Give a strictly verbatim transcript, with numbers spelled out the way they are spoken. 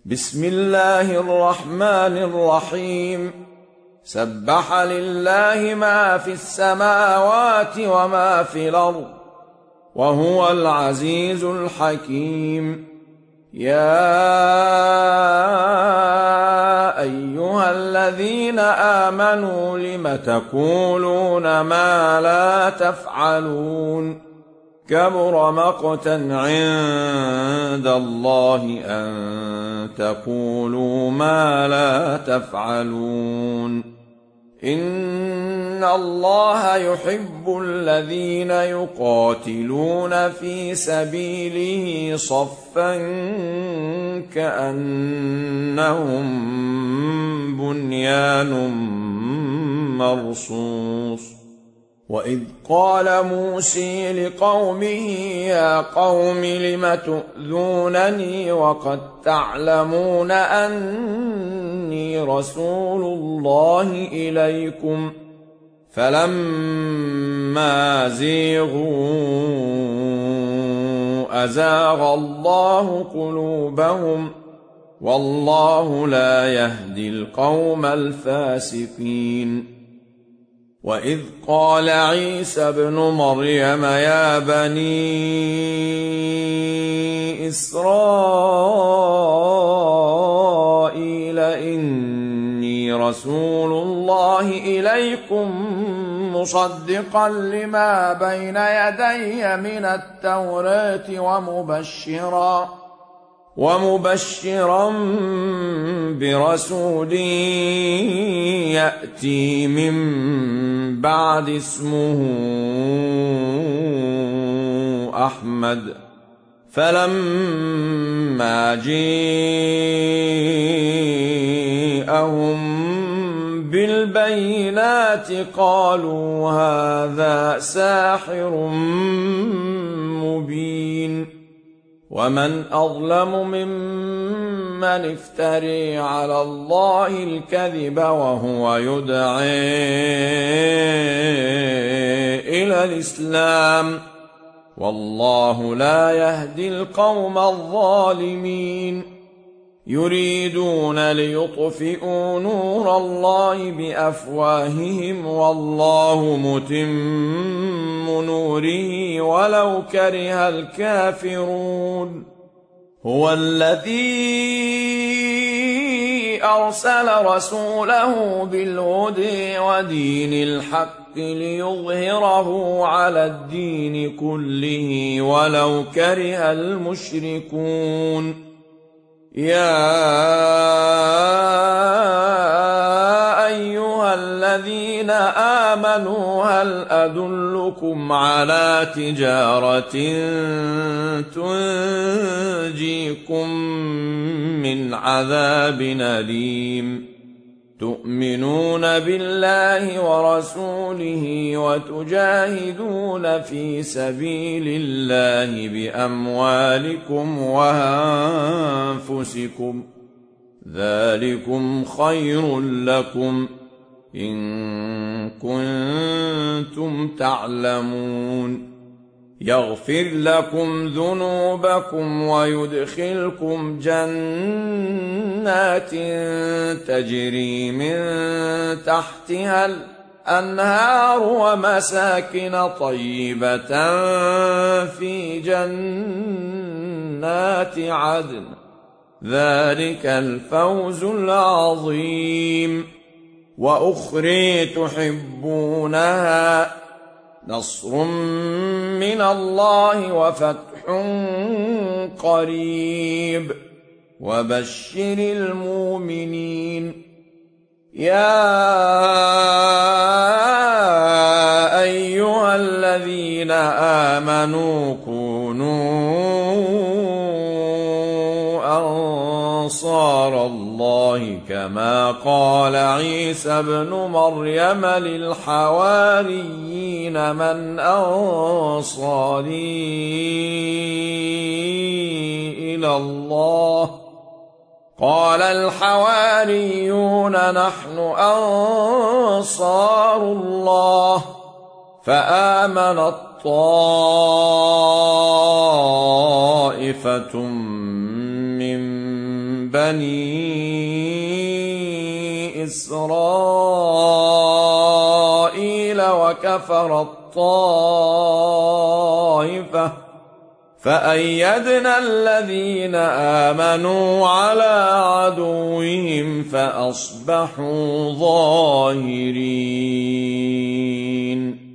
بسم الله الرحمن الرحيم سبح لله ما في السماوات وما في الأرض وهو العزيز الحكيم. يا أيها الذين آمنوا لم تقولون ما لا تفعلون كبر مقتا عند الله أن تقولوا ما لا تفعلون. إن الله يحب الذين يقاتلون في سبيله صفا كأنهم بنيان مرصوص. وإذ قال موسى لقومه يا قوم لم تؤذونني وقد تعلمون أني رسول الله إليكم فلما زيغوا أزاغ الله قلوبهم والله لا يهدي القوم الفاسقين. وإذ قال عيسى ابن مريم يا بني إسرائيل إني رسول الله إليكم مصدقا لما بين يدي من التوراة ومبشرا ومبشرا برسول يأتي من بعد اسمه أحمد. فلما جاءهم بالبينات قالوا هذا ساحر مبين. ومن أظلم ممن افتري على الله الكذب وهو يدعي إلى الإسلام والله لا يهدي القوم الظالمين. يريدون ليطفئوا نور الله بأفواههم والله متم نوره ولو كره الكافرون. هو الذي أرسل رسوله بالهدى ودين الحق ليظهره على الدين كله ولو كره المشركون. يا أيها الذين آمنوا هل أدلكم على تجارة تنجيكم من عذاب أليم تؤمنون بالله ورسوله وتجاهدون في سبيل الله بأموالكم وأنفسكم ذلكم خير لكم إن كنتم تعلمون. يغفر لكم ذنوبكم ويدخلكم جنات تجري من تحتها الأنهار ومساكن طيبة في جنات عدن ذلك الفوز العظيم. وأخرى تحبونها نصر من الله وفتح قريب وبشر المؤمنين. يا أيها الذين آمنوا كونوا أنصار الله كما قال عيسى ابن مريم للحواريين من أنصاري إلى الله قال الحواريون نحن أنصار الله فآمنت طائفة من بني إسرائيل وكفر الطائفة فأيدنا الذين آمنوا على عدوهم فأصبحوا ظاهرين